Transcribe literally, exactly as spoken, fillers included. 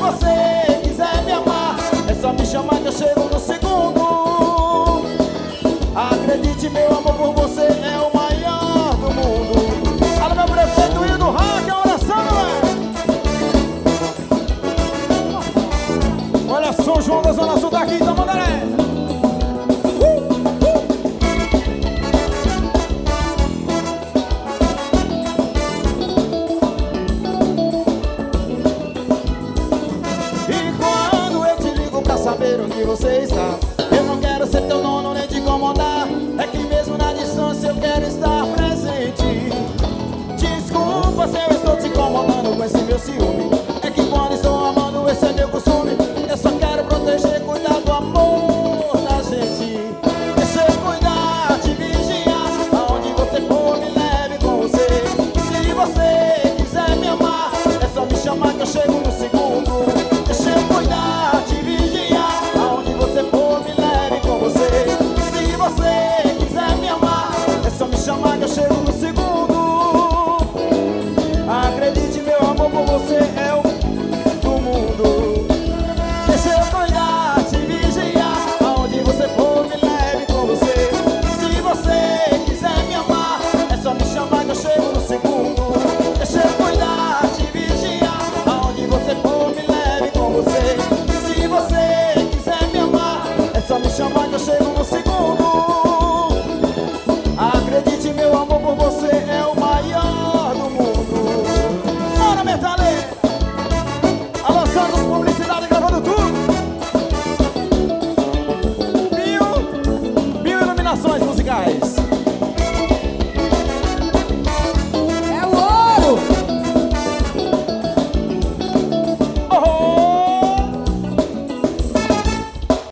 você quiser me amar, é só me chamar que eu chego no segundo. Acredite, meu amor por você é o maior do mundo. Alô, meu prefeito e do rock, a oração, é? Olha só, João da Zona Sul daqui, então Mandaré. Saber onde você está, eu não quero ser teu dono nem te incomodar. É que mesmo na distância eu quero estar presente. Desculpa se eu estou te incomodando com esse meu ciúme. É que quando estou amando esse é meu costume. Eu só quero proteger, cuidar do amor da gente. Deixa eu cuidar, te vigiar. Aonde você for me leve com você. Se você quiser me amar, é só me chamar que eu chego no segundo.